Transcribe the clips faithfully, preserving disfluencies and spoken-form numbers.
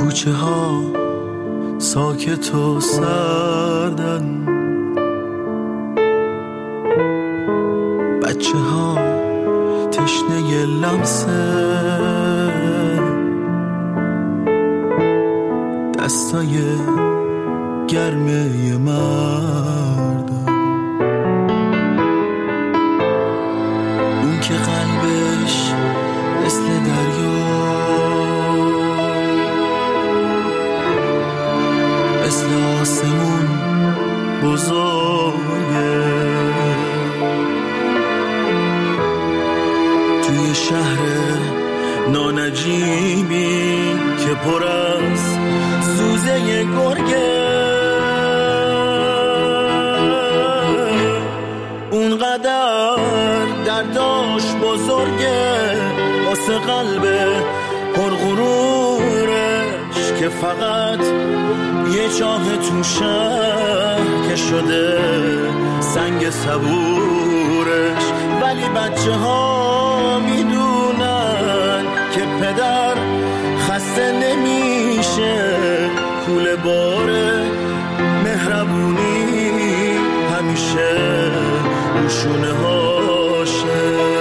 کوچه ها ساکت و سردن، بچه ها تشنه لمسه دستای گرمه مردم، اون که قلبش مثل دریا مثل آسمون بزرگه، توی شهر نانجیبی که پر از سوزه گرگه، اونقدر درداش بزرگه واسه قلب پرغرورش که فقط یه چاه تو شهر که شده سنگ صبورش. ولی بچه ها میدونن که پدر خسته نمیشه، کوله باره مهربونی همیشه روشونه هاشه.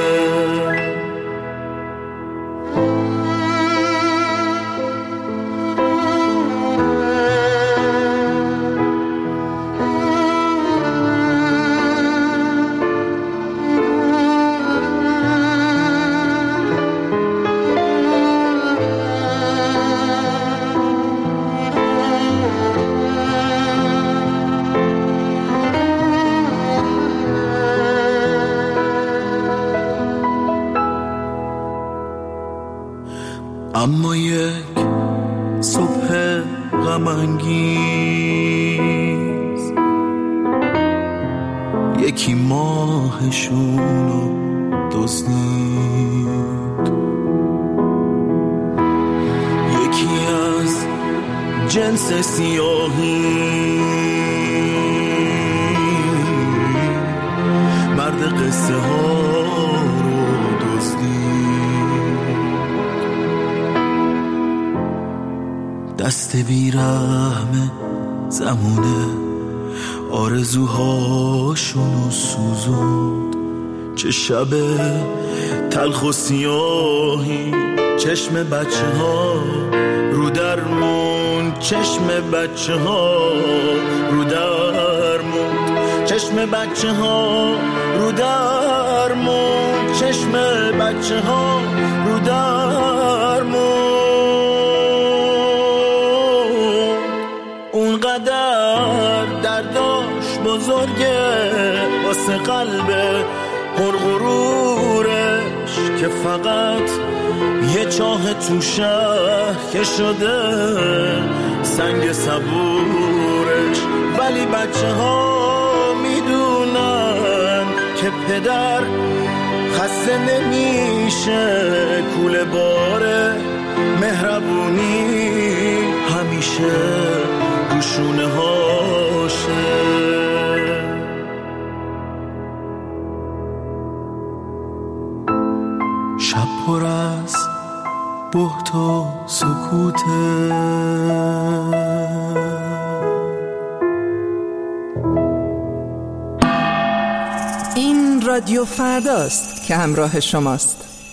اما یک صبح غم‌انگیز یکی ماهشونو دزدید، یکی از جنس سیاهی مرد قصه ها رو دزدید، دست بیرحم زمونه آرزوهاشونو سوزوند. چه شب تلخ و سیاهی، چشم بچه ها رو درمون، چشم بچه ها رو درمون، چشم بچه ها رو درمون، چشم بچه ها رو درمون. اونقدر درداش بزرگه واسه قلب پرغرورش که فقط یه چاه تو شهر که شده سنگ صبورش. ولی بچه ها میدونن که پدر خسته نمیشه، کوله باره مهربونی همیشه روشونه هاشه. شب پر از بهت و سکوته، این رادیو فرداست که همراه شماست.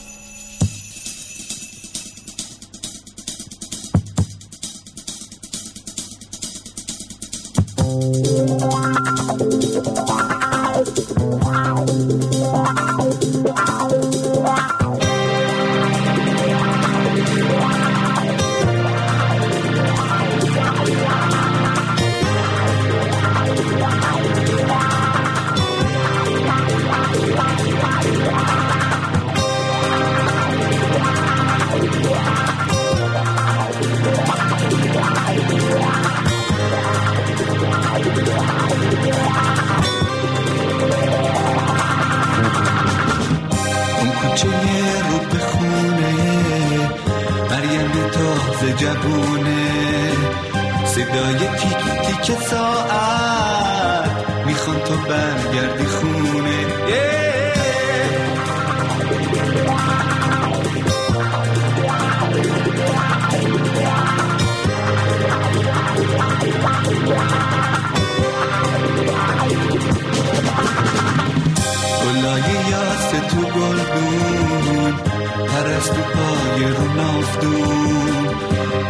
جوونه صدای تیک تیک ساعت میخوان تو برگردی خونه.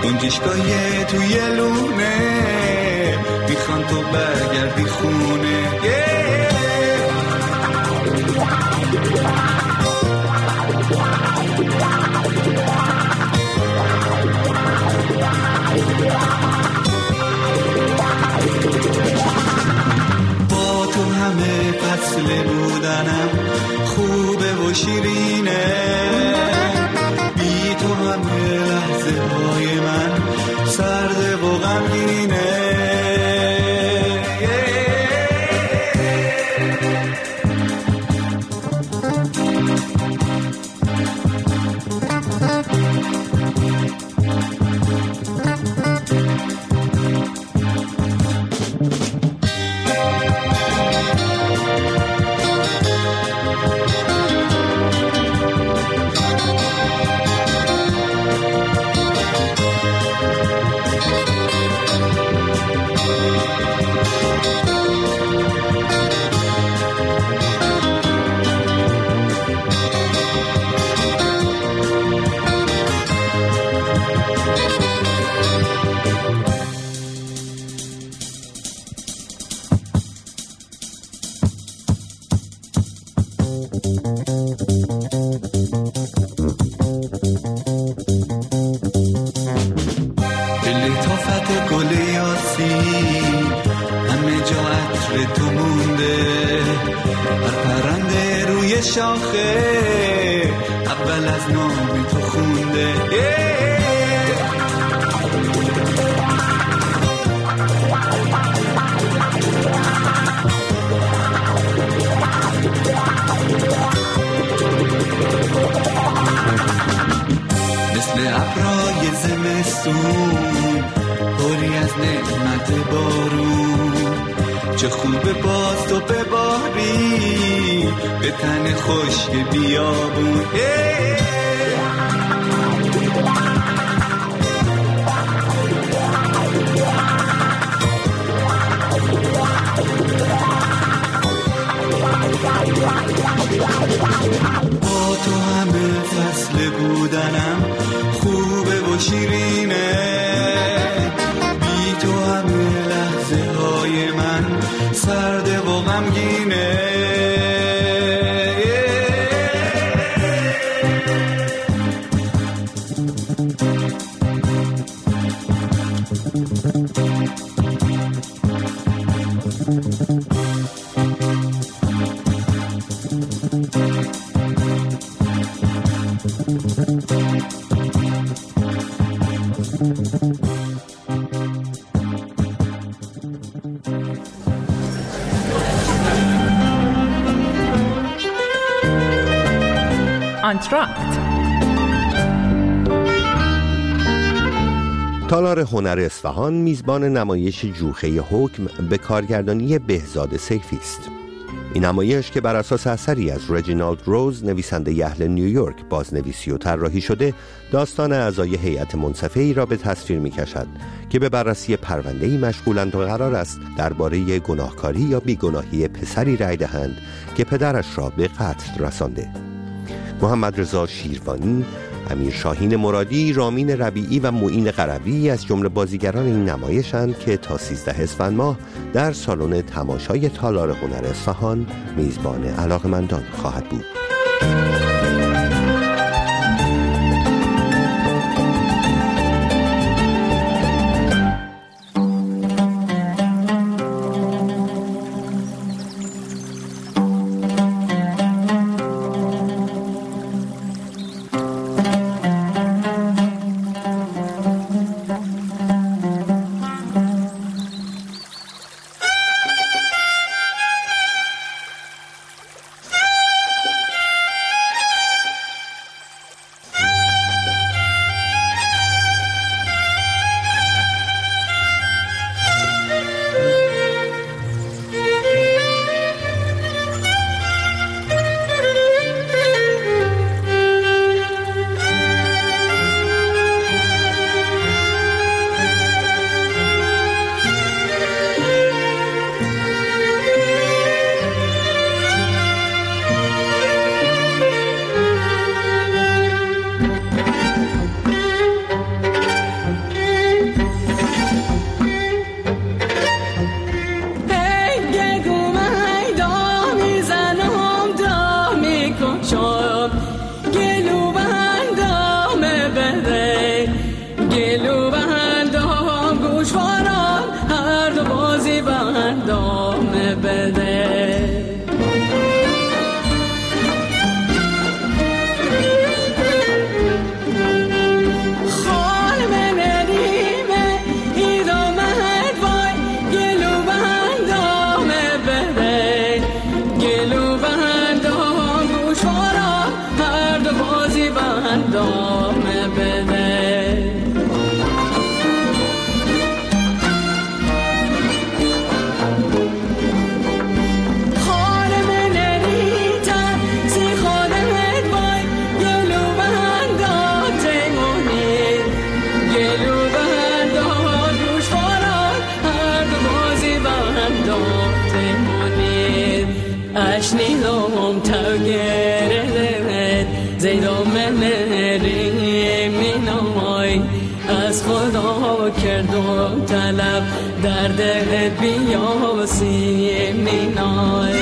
گنجشگاه توی لونه، میخوان تو برگردی خونه. با تو همه فصل بودنم خوبه و شیرینه، بی تو همه لحظه های من سرده و غمگینه. لطافت گل یاسین همه جا عطر تو مونده، هر پرنده روی شاخه اول از نام تو خونده. مثل ابرای زمستون پری از نعمت بارون، چه خوبه باز تو بباری به تن خشک بیابون. با تو همه فصل بودنم خوبه و شیرینه، بی تو همه لحظه های من سرده و غمگینه. آنتراکت. تالار هنر اصفهان میزبان نمایش جوخه حکم به کارگردانی بهزاد سیفی است. این نمایش که بر اساس اثری از رجینالد روز نویسنده اهل نیویورک بازنویسی و طراحی شده، داستان اعضای هیئت منصفه‌ای را به تصویر می‌کشد که به بررسی پرونده‌ای مشغولند و قرار است درباره گناهکاری یا بیگناهی پسری رأی دهند که پدرش را به قتل رسانده. محمد رضا شیروانی، امیر شاهین مرادی، رامین ربیعی و معین قروی از جمله بازیگران این نمایشند که تا سیزده اسفند ماه در سالن تماشای تالار هنر اصفهان میزبان علاقه‌مندان خواهد بود. بیا کردم طلب در دل بیا سینه مینای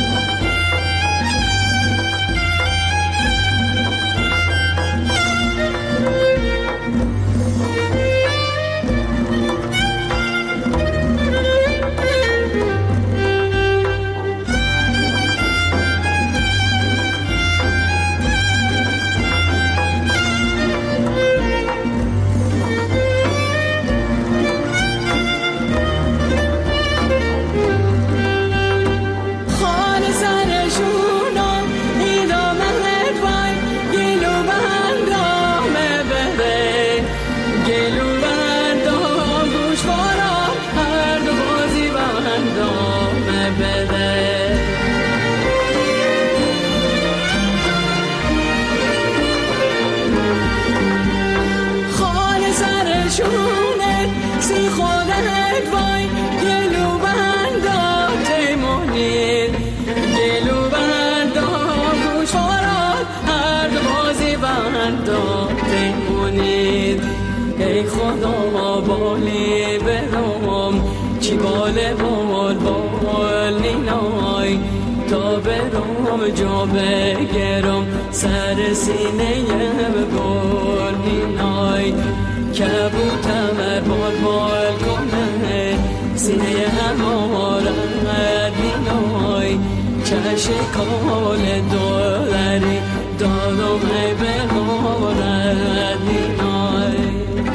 خدا بالی برام چی باله بال بال نینای تا برام جا بگرم سر سینه بگل نینای کبوتم بال بال کنه سینه همارم نینای چش کال دولری دادم بغارد نینای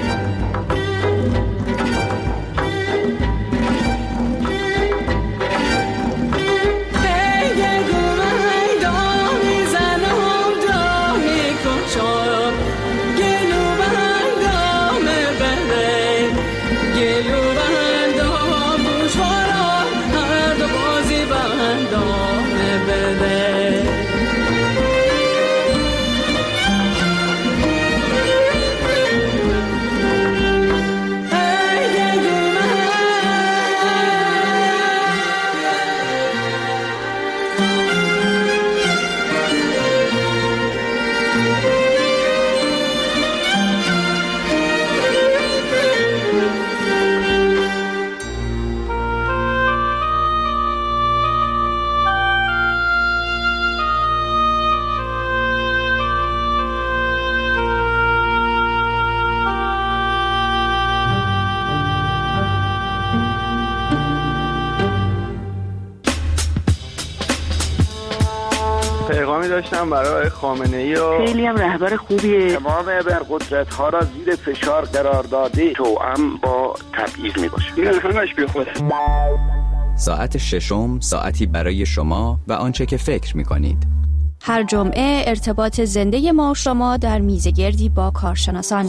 پیغامی داشتم برای خامنه‌ای و خیلی هم رهبر خوبیه. تمام ابرقدرت ها را زیر فشار قرار داده توأم با تبعیض میباشه. این همش بی خوده. ساعت ششم ساعتی برای شما و آنچه که فکر میکنید. هر جمعه ارتباط زنده ما شما در میزگردی با کارشناسان.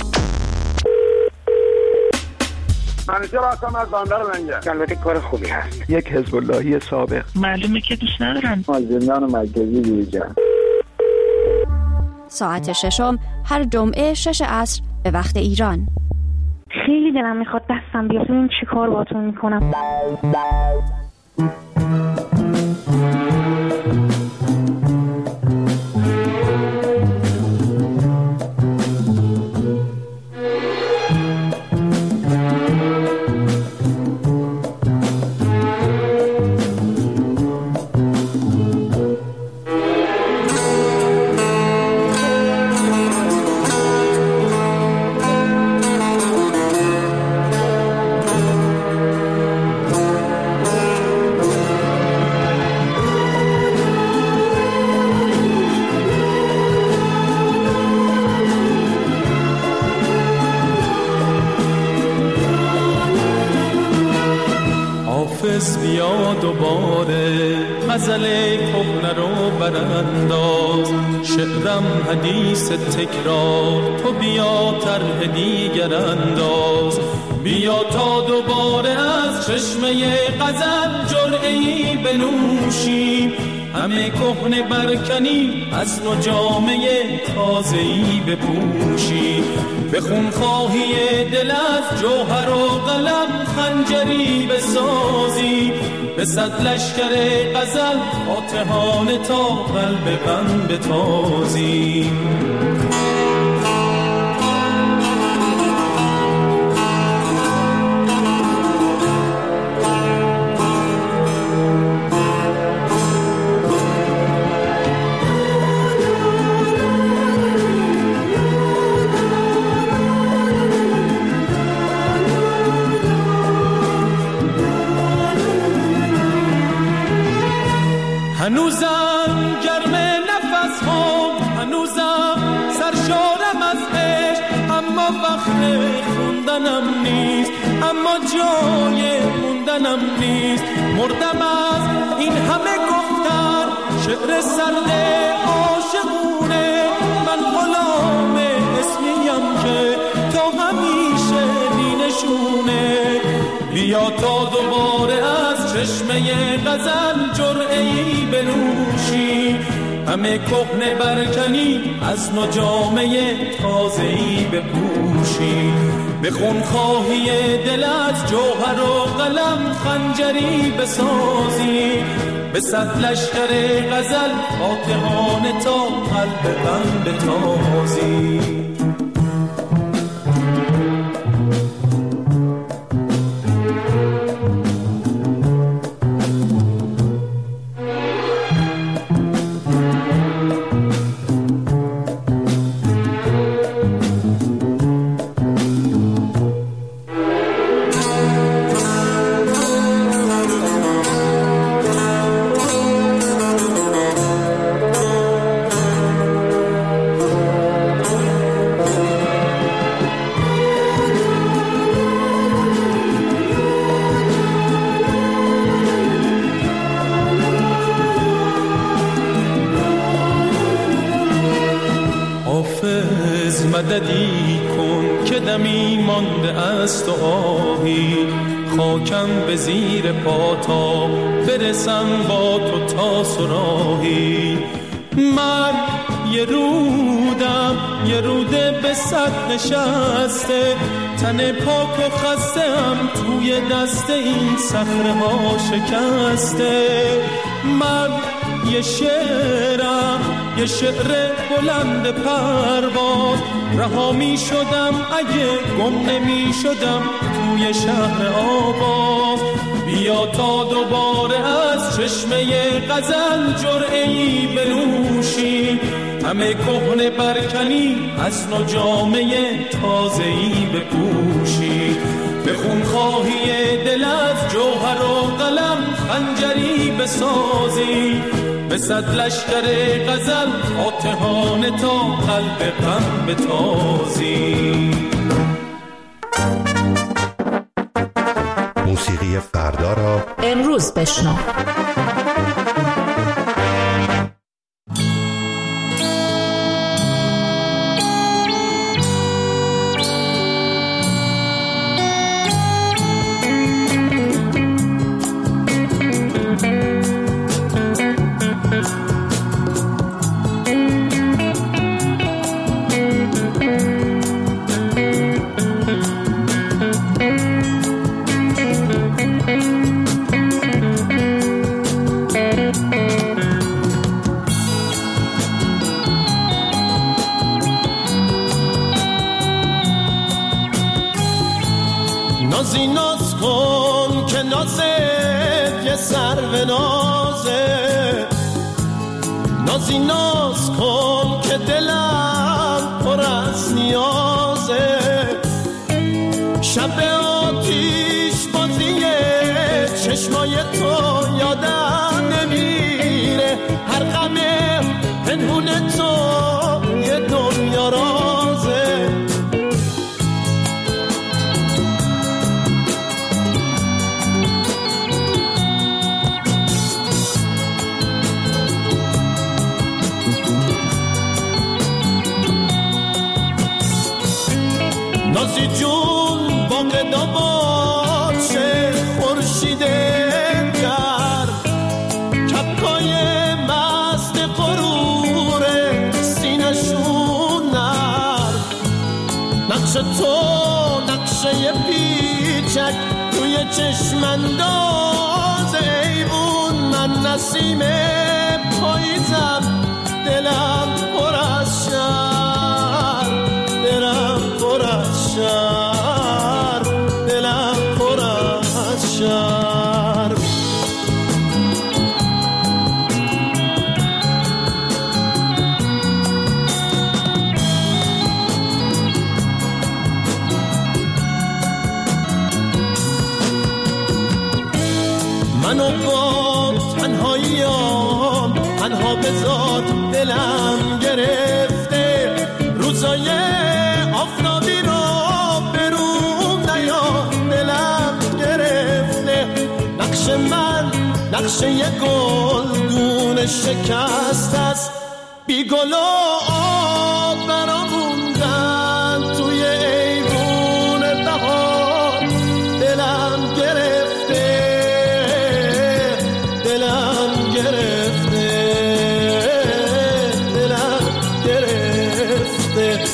منیجر هستم از بندر لنگر. البته کار خوبی هست. یک حزب اللهی سابق. معلومه که دوست ندارم. از زندان مرکزی بیرون. ساعت ششم هر جمعه شش عصر به وقت ایران. خیلی دلم میخواد دستم بیاد ببینم چی کار باهاتون میکنم. حافظ بیا دوباره غزل کهنه رو برانداز، شعرم حدیث تکرار، تو بیا طرح دیگر انداز. بیا تا دوباره از چشمه غزل جرعه‌ای بنوشیم، همه کهنه برکنی از نو جامه تازه‌ای بپوشی. به خونخواهی دل از جوهر و قلم خنجری بسازی، به صد لشکر غزل فاتحانه تا قلب غم بتازی. هنوزم گرم نفس ها، هنوزم سرشارم از عشق، اما وقت خوندنم نیست، اما جای موندنم نیست. مردم از این همه گفتن، شعر سرد عاشقونه، من غلام اسمیم که تا همیشه بینشونه. بیا تا دوباره از چشمه غزل جرعه‌ای بنوشی، همه کهنه برکنی از نو جامه تازه‌ای بپوشی. به خونخواهی دلت جوهر و قلم خنجری بسازی، به صد لشکر غزل فاتحانه تا قلب غم بتازی. مددی کن که دمی مانده است و آهی، خاکم به زیر پا تا برسم با تو تا سراهی. من یه رودم، یه روده به صد نشسته، تن پاک و خستم توی دست این صخره ها شکسته. من یه شعرم، یه شعر بلند پرواز، رها می شدم اگه گم نمی شدم توی شهر آواز. بیا تا دوباره از چشمه غزل جرعه‌ای بنوشی، همه کهنه برکنی از نو جامه تازه‌ای بپوشی. به خونخواهی دلت جوهر و قلم خنجری بسازی، به صد لشکر غزل فاتحانه تا قلب غم بتازی. موسیقی فردا را امروز بشنو. نازی ناز کن که نازت یه سر به نازه، نازی ناز کن که دلم پر از نیازه. شب آتیش بازیه چشمای تو یادم نمیره، هر غم پنهون تو یه دنیا رازه. نازی جون باقی داباد شه خورشیده گر، کپکای مست غرور سینشون نر. نقش تو نقشه پیچک توی چشم انداز ایوون، من نسیم پاییزم دلم پر از شر، دلم پر از شر، دلم پر از شر. منو با تنهاییام تنها بذار دلم گرفته روزای آفتابی رو برون نیار دلم گرفته نقش من نقش یه گلدون شکست است بی گل و آب برا موندن توی ایوون بهار دلم گرفته دلم گرفته دلم گرفته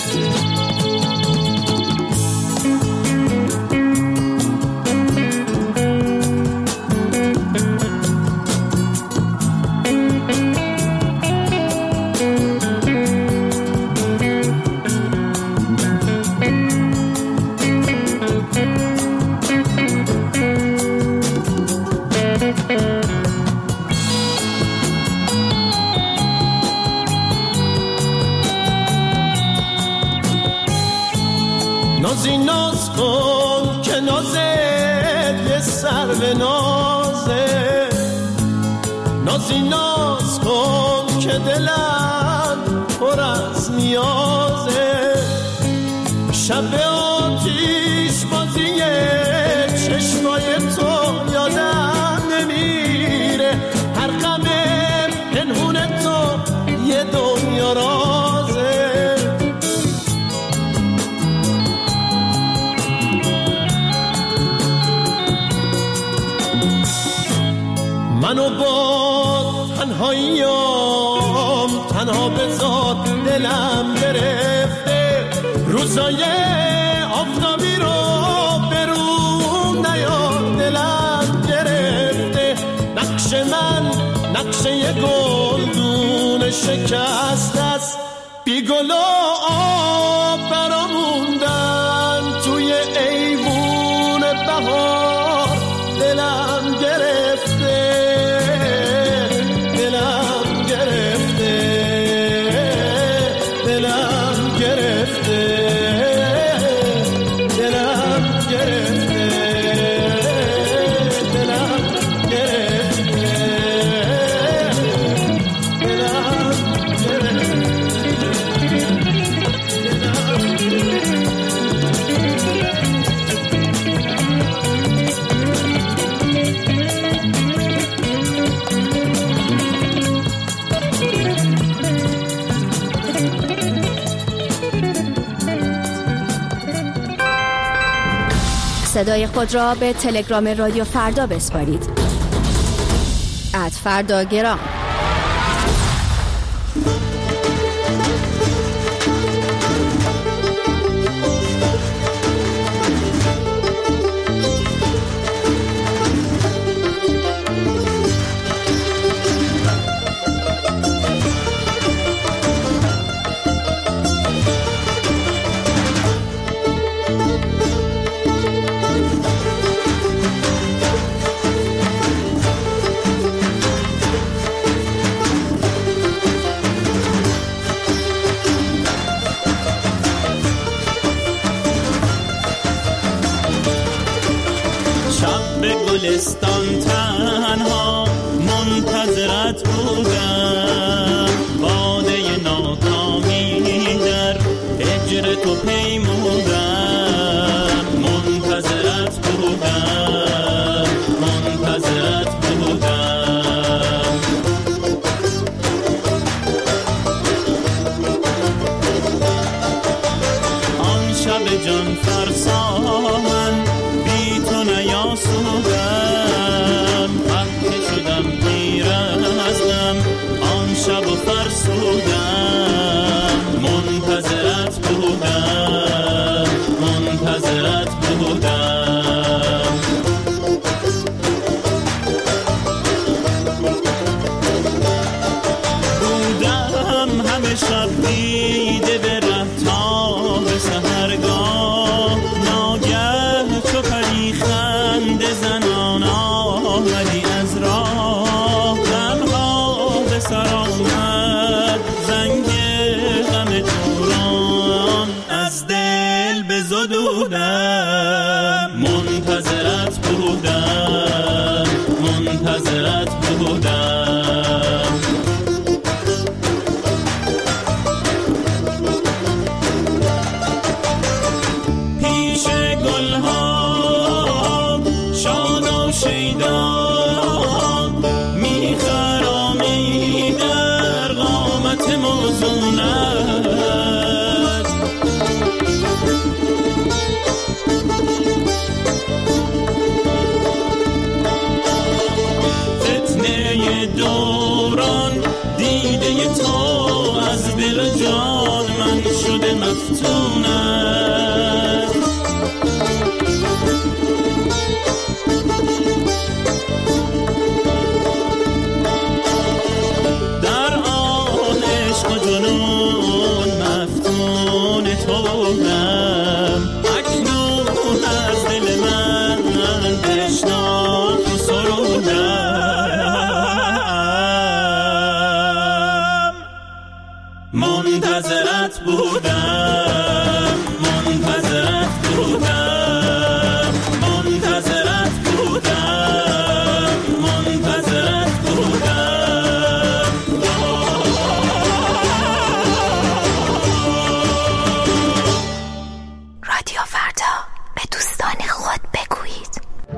نازی ناز کن که نازت یه سر به نازه نازی ناز کن که دلم پر از نیازه شب آتیش بازی چشمای تو یادم نمیره هر غم پنهون تو یه دنیا رازه منو با تنهاییام تنها بذار دلم گرفته روزای آفتابی رو برون نیار دلم گرفته نقش من نقش یه گلدون شکست است بی گل و آب برا موندن توی ایوون بهار دلم گرفته دلم گرفته دلم گرفته دلم گرفته دلم گرفته دلم صدای خود را به تلگرام رادیو فردا بسپارید. ات فردا گرام. گلستان تنها منتظرت بودم باده ناکامی در هجر تو پیمودم منتظرت بودم منتظرت بودم آن شب جان فرسا من بی تو نیاسودم خفه شدم پیر از غم آن شب و فرسودم منتظرت بودم منتظرت بودم بودم همه شب دیده به ره تا به سحرگاه ناگه چو پری خنده زنان آمدی از راه غمها به سر آمد زنگ غم توران از دل بزدودم منتظرت بودم منتظرت بودم تو از دل و جان من شده مفتونم. در آن عشق و جنون مفتون توام، اکنون از دل من بشنو تو سرودم. منتظرت بودم، منتظرت بودم، منتظرت بودم، منتظرت بودم. رادیو فردا، به دوستان خود بگویید.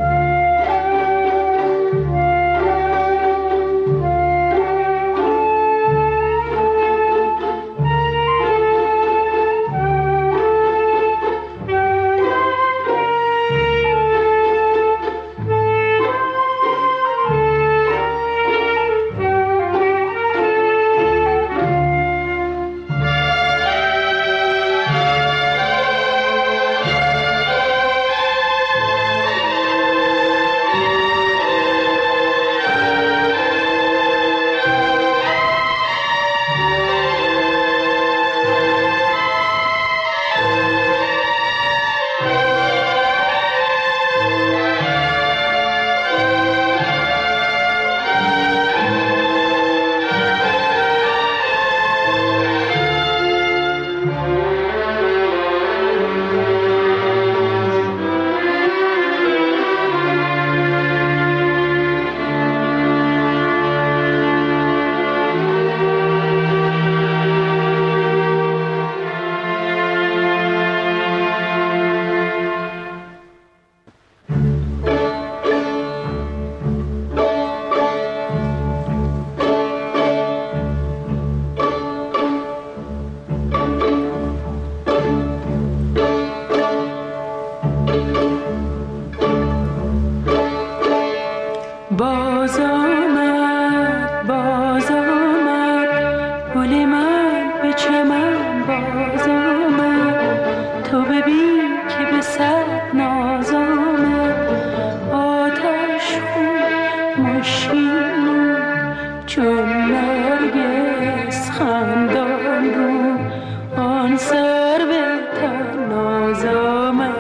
باز آمد، باز آمد، گل من به چمن باز آمد. تو ببین که به صد ناز آمد، آتش خون مشکین چون نرگس خندان رو، آن سر به تناز آمد.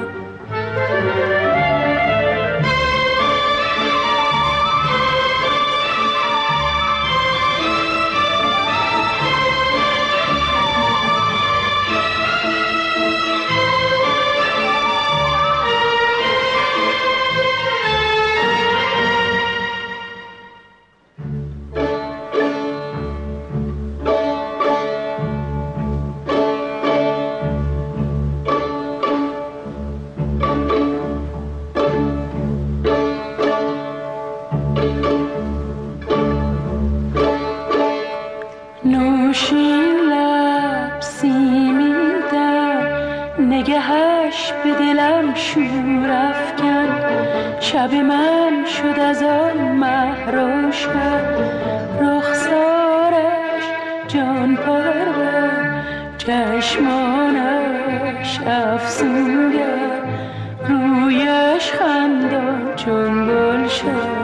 نوشین لب سیمیدم، نگهش به دلم شور افکن. شب من شد از آن مه روشن، رخسارش جان پرور، چشمانش افسونگر، رویش خندان چون گلشن.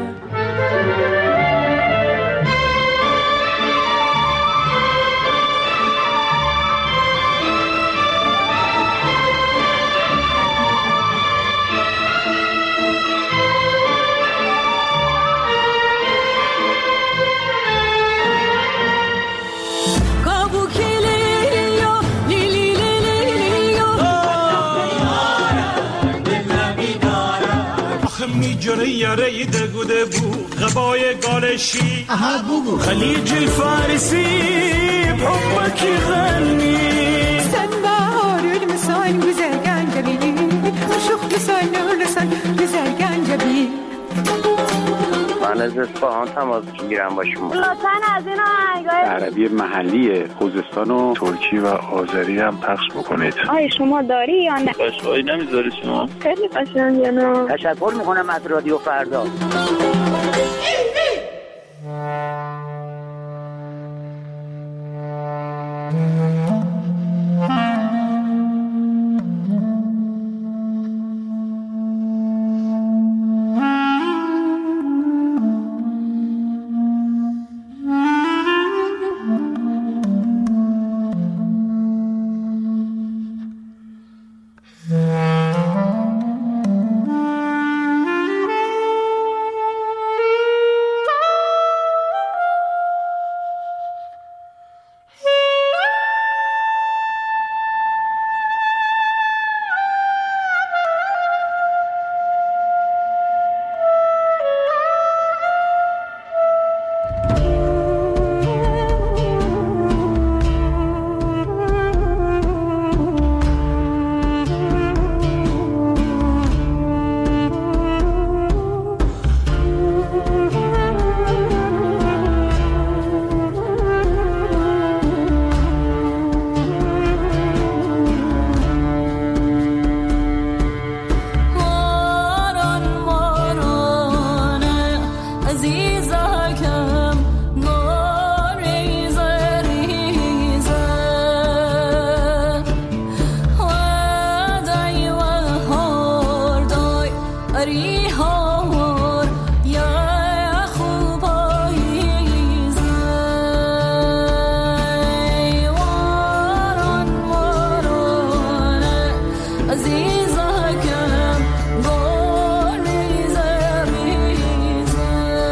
میجره یاره دگوده بو غبای گالشی خلیج الفارسی بحبك يغني سنبار المسان güzel ganjabi شوخ لسان لسان güzel ganjabi. من از اصفهان تماس میگیرم با شما. لطفاً از این آهنگای عربی محلی خوزستان و ترکی و آذری هم پخش بکنید. آیا شما داری یا نه؟ پشوایی نمیذاری شما؟ خیلی قشنگه نه. تشکر میکنم از رادیو فردا. ریحار یا خوباییز واران واران عزیزکم گل ریزه ریزه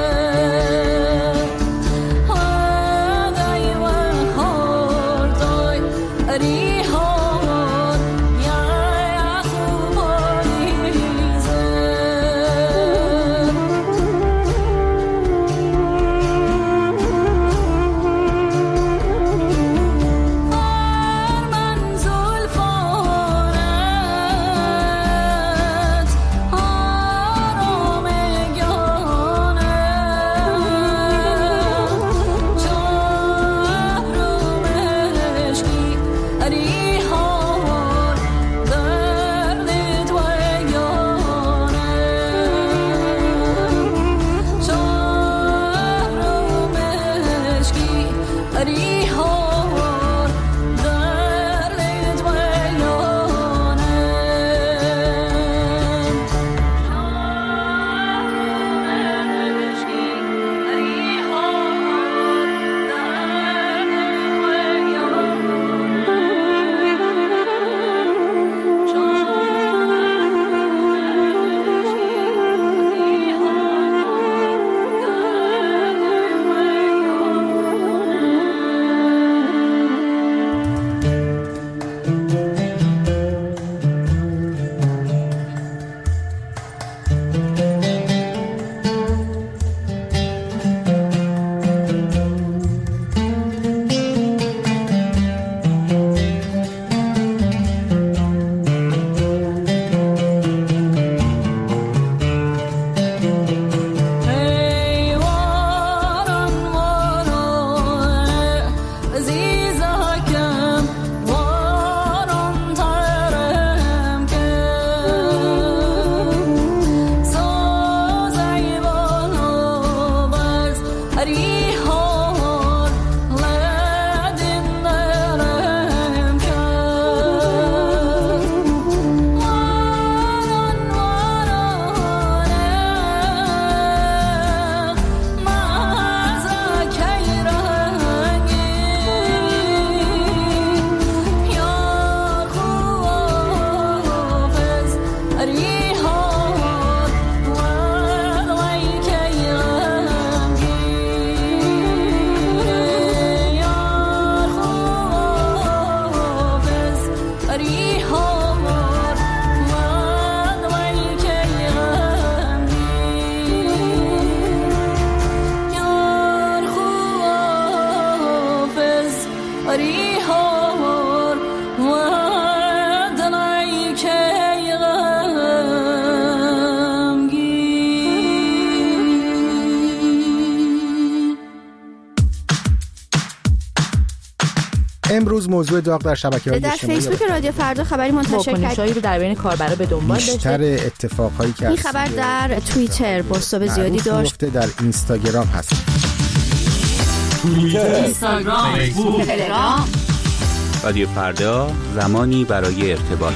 هدای و هردای ریحار یا خوباییز من زلفانت آرام گانه جهر و مشکی ریحار درد دویانه جهر و مشکی ریحار درد دویانه ای واران واران عزیزکم واران ترم کن سازی بالا بز ریحار لدن درم کن واران واران مزکی رنگی یا خوافز ریحار ولی که رنگی یا خوافز ریحار ولی که رنگی یار خوافز ریحار و دلایی که غمگین. امروز موضوع داغ در شبکه‌های در اجتماعی فیسبوک رادیو فردا خبری منتشر واکنش‌هایی رو در بین کاربرا به دنبال بیشتر داشته. اتفاقهایی که این خبر در توییتر بازتاب زیادی داشت. در اینستاگرام هست. اینستاگرام، فیسبوک، تلگرام. رادیو فردا، زمانی برای ارتباط.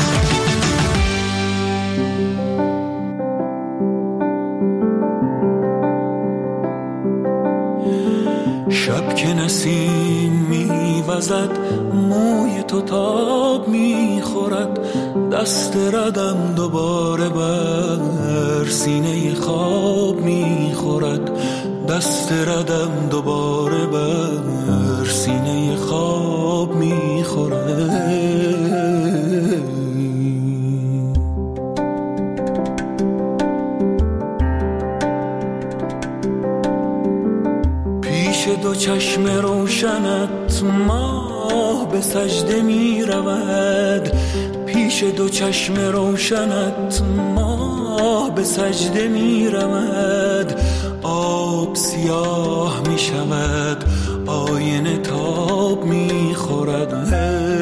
شب که نسیم میوزد موی تو تاب میخورد دست ردم دوباره بر سینه خواب میخورد دست ردم دوباره بر سینه خواب میخورد پیش دو چشم روشنت ماه به سجده می رود پیش دو چشم روشنت ماه به سجده می رود آب سیاه می شود آینه تاب می خورد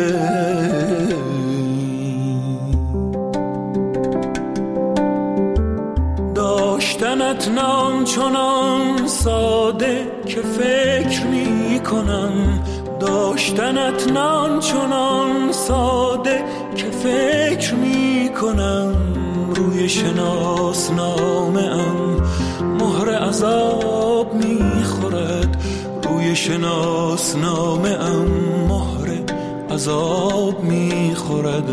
داشتنت نام چنان ساده که فکر می کنم داشتنت نان چنان ساده که فکر می کنم روی شناسنامه ام مهر عذاب میخورد، روی شناسنامه ام مهر عذاب میخورد.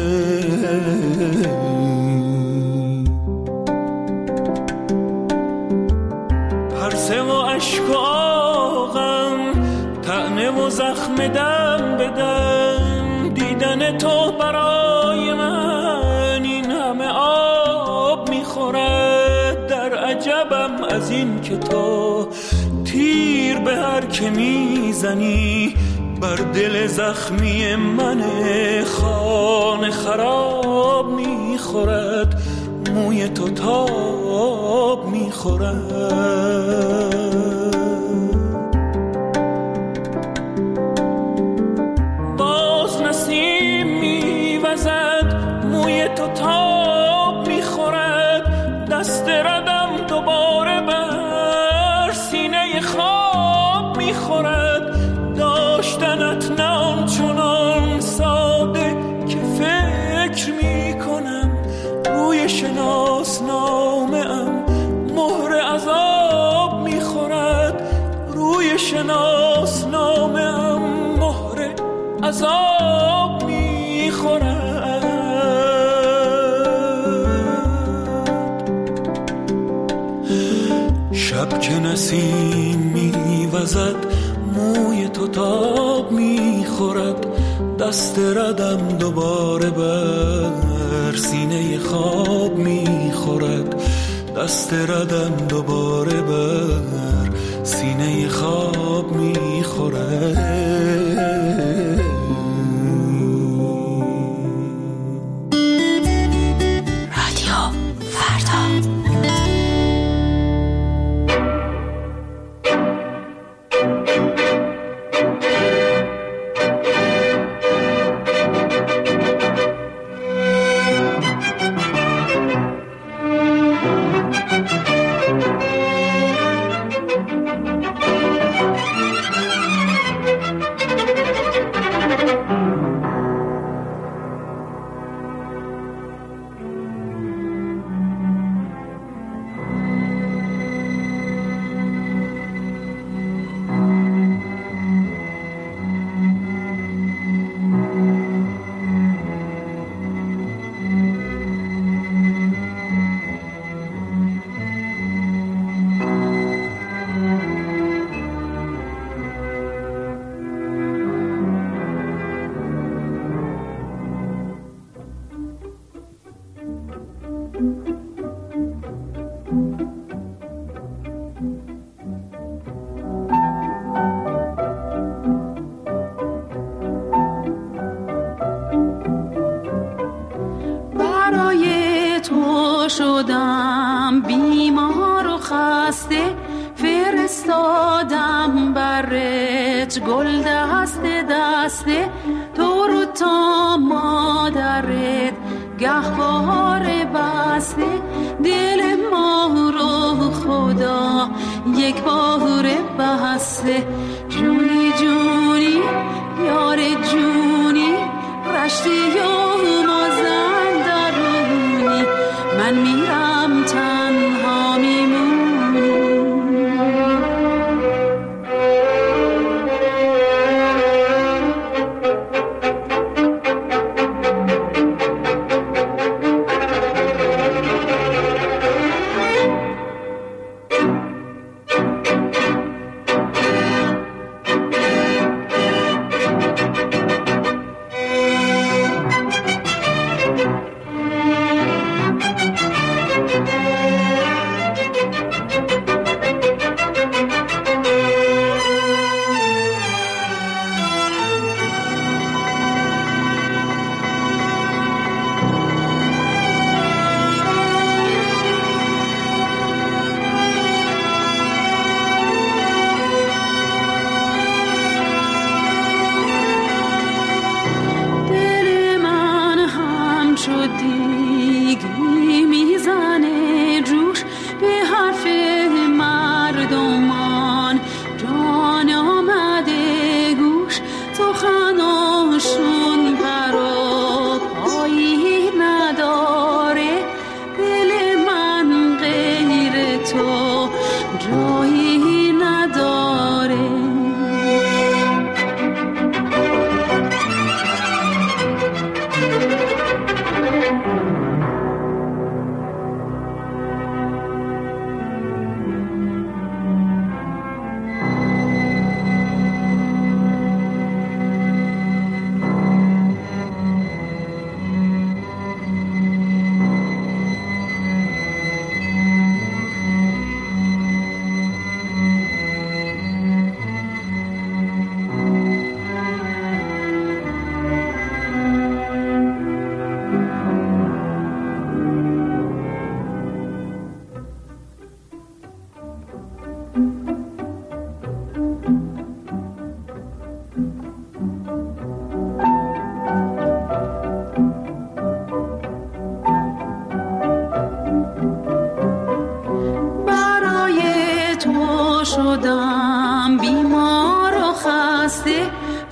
پرسه و عشق و آغم، طعنه و زخم دم بدم، دیدن تو برای من این همه آب میخورد. در عجبم از این که تو تیر به هر که میزنی بر دل زخمی من خانه خراب میخورد، موی تو تاب میخورد. باز نسیم میوزد، موی تو تاب میخورد، دست ردم دوباره بر سینه خواب میخورد. داشتنت نه آنچنان ساده که فکر میکنم، روی شناسنامه ام مهر عذاب میخورد، روی شناسنامه ام مهر عذاب میخورد. شب که نسیم میوزد، موی تو تاب میخورد، دست ردم دوباره بر سینه خواب میخورد، دست ردم دوباره بر سینه خواب میخورد. شدم بیمار و خسته، فرستادم برت گل دسته دسته، تو رو تا مادرت گهواره بسته، دل ما رو خدا یک باره بسته. جونی جونی یار جونی، رشتی و مازندرونی، من میرم تنها میمونی. شدم بیمار و خسته،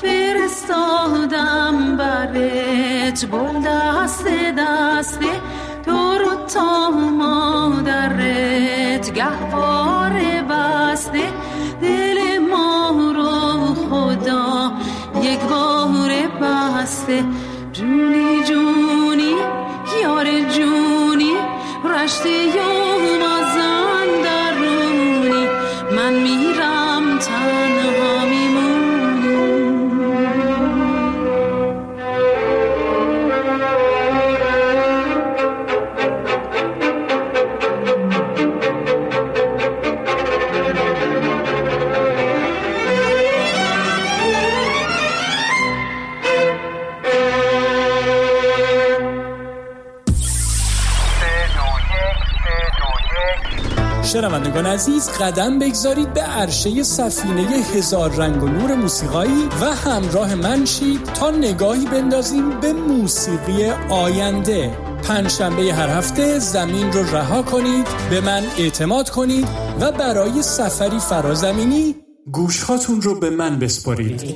فرستادم برت گل دسته دسته، تو رو تا مادرت گهواره بسته، دل ما رو خدا یک باره بسته. جونی جونی یار جونی، رشت یوم ازن درونی، من میرم تنها میمونی. شنوندگان عزیز، قدم بگذارید به عرشه سفینه هزار رنگ و نور موسیقایی و همراه من شید تا نگاهی بندازیم به موسیقی آینده. پنجشنبه هر هفته زمین رو رها کنید، به من اعتماد کنید و برای سفری فرازمینی گوشهاتون رو به من بسپارید.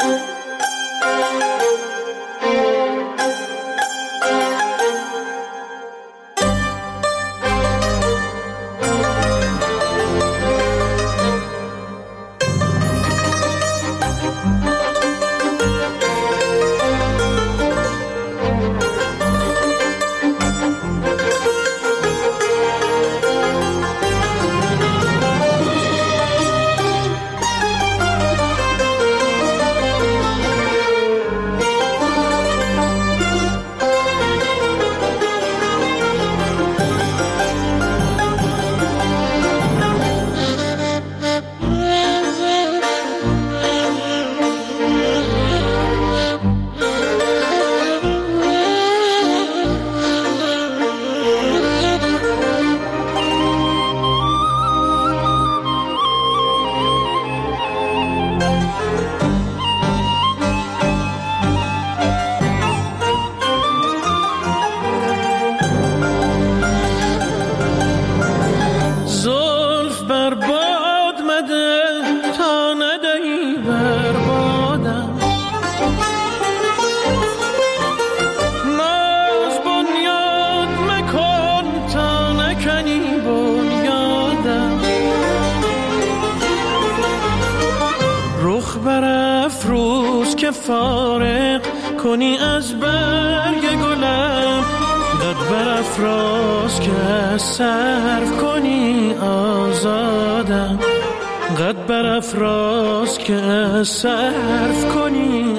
فارغ کنی از برگ گلم، قد برافراز که صرف کنی آزادم، قد برافراز که صرف کنی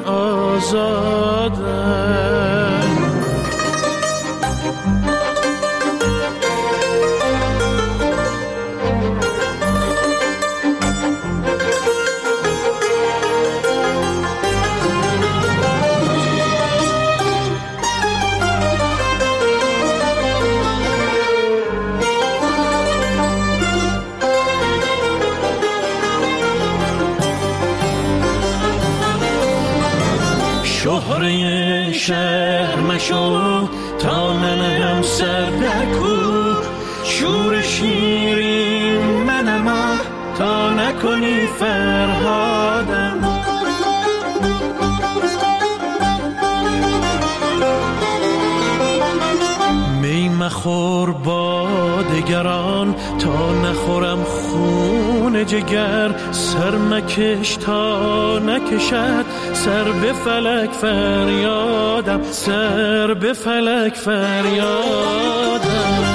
آزادم. شهره شهر مشو تا منم سردکو، شور شیرین منم تا نکنی فرهادم. می مخور با دگران تا نخورم خون جگر، سر مکش تا نکشد سر به فلک فریادم، سر به فلک فریادم.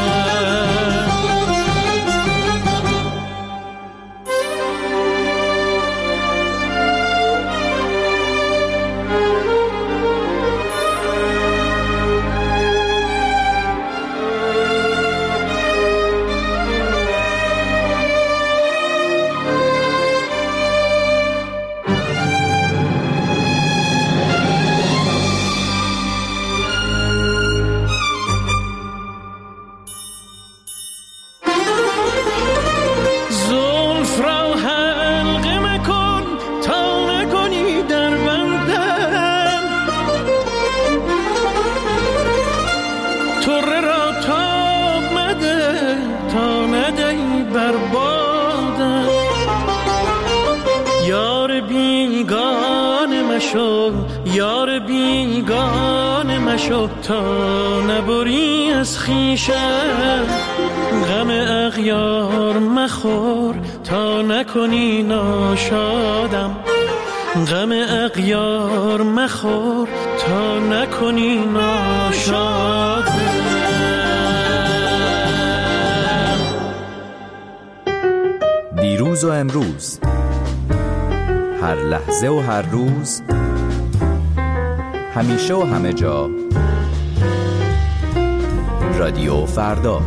مشو یار بیگانه مشو تا نبری از خویشم غم اغیار مخور تا نکنی ناشادم غم اغیار مخور تا نکنی ناشادم دیروز و امروز هر لحظه و هر روز همیشه و همه جا رادیو فردا.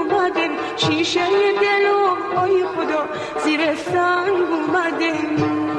شیشه دلم آی خدا زیر سنگ اومده